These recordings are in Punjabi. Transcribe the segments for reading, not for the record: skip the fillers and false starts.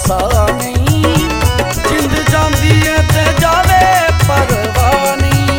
ਵਸਾ ਨਹੀਂ। ਜਿੰਦ ਜਾਂਦੀ ਏ ਤੇ ਜਾਵੇ ਪਰਵਾਹ ਨਹੀਂ।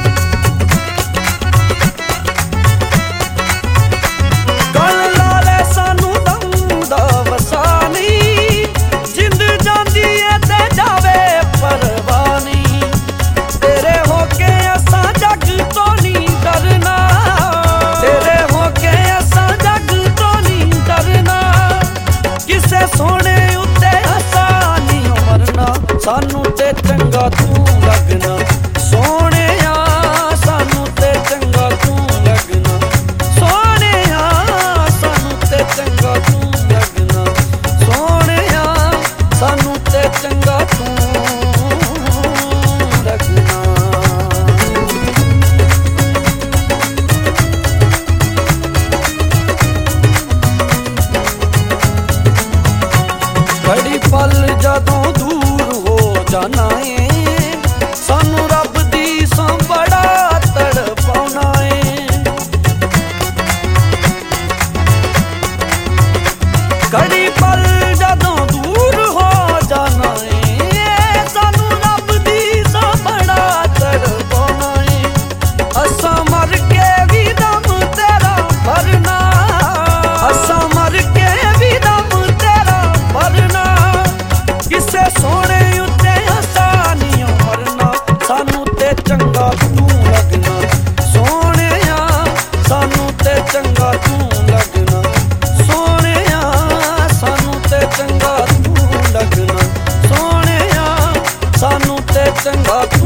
ਗੱਲ ਲਾ ਲੈ ਸਾਨੂੰ ਦਮ ਦਾ ਵਸਾ ਨਹੀਂ। ਜਿੰਦ ਜਾਂਦੀ ਏ ਤੇ ਜਾਵੇ ਪਰਵਾਹ ਨਹੀਂ। ਤੇਰੇ ਹੋ ਕੇ ਅਸਾਂ ਜੱਗ ਤੋਂ ਨਹੀਂ ਡਰਨਾ। ਤੇਰੇ ਹੋ ਕੇ ਅਸਾਂ ਜੱਗ ਤੋਂ ਨਹੀਂ ਡਰਨਾ। ਕਿਸੇ ਸੋਹਣੇ ਉੱਤੇ ਅਸਾਂ ਨਹੀਂ ਮਰਨਾ। ਸਾਨੂੰ ਤੇ ਚੰਗਾ ਤੂੰ ਲੱਗਣਾ ਸੋਹਣਿਆ। ਸਾਨੂੰ ਤੇ ਚੰਗਾ ਤੂੰ ਲੱਗਣਾ ਸੋਹਣਿਆ। ਸਾਨੂੰ ਤੇ ਚੰਗਾ ਤੂੰ ਲੱਗਣਾ ਸੋਹਣਿਆ। ਸਾਨੂੰ ਤੇ ਚੰਗਾ ਤੂੰ ਲੱਗਣਾ। ਘੜੀ ਪਲ ਜਦੋਂ ਦੂਰ ਹੋ ਜਾਣਾ ਏ। ਸਾਨੂੰ ਰੱਬ ਦੀ ਸੌਂ ਬੜਾ ਤੜਪਾਉਣਾ ਏ। ਘੜੀ ਪਲ ਜਦੋਂ ਦੂਰ ਹੋ ਜਾਣਾ ਏ। ਸਾਨੂੰ ਰੱਬ ਦੀ ਸੌਂ ਬੜਾ ਤੜਪਾਉਣਾ ਏ। ਅਸਾਂ ਮਰ ਕੇ ਵੀ ਦਮ ਤੇਰਾ ਭਰਨਾ। ਅਸਾਂ ਮਰ ਕੇ ਵੀ ਦਮ ਤੇਰਾ ਭਰਨਾ। ਕਿਸੇ ਸੋਹਣੇ ਉੱਤੇ ਅਸਾਂ ਨਹੀਂ ਮਰਨਾ। ਸਾਨੂੰ ਤੇ ਚੰਗਾ ਤੂੰ ਲੱਗਣਾ ਸੋਹਣਿਆ। ਸਾਨੂੰ ਤੇ ਚੰਗਾ ਤੂੰ ਲੱਗਣਾ ਸੋਹਣਿਆ। ਸਾਨੂੰ ਤੇ ਚੰਗਾ ਤੂੰ ਲੱਗਣਾ ਸੋਹਣਿਆ। ਸਾਨੂੰ ਤੇ ਚੰਗਾ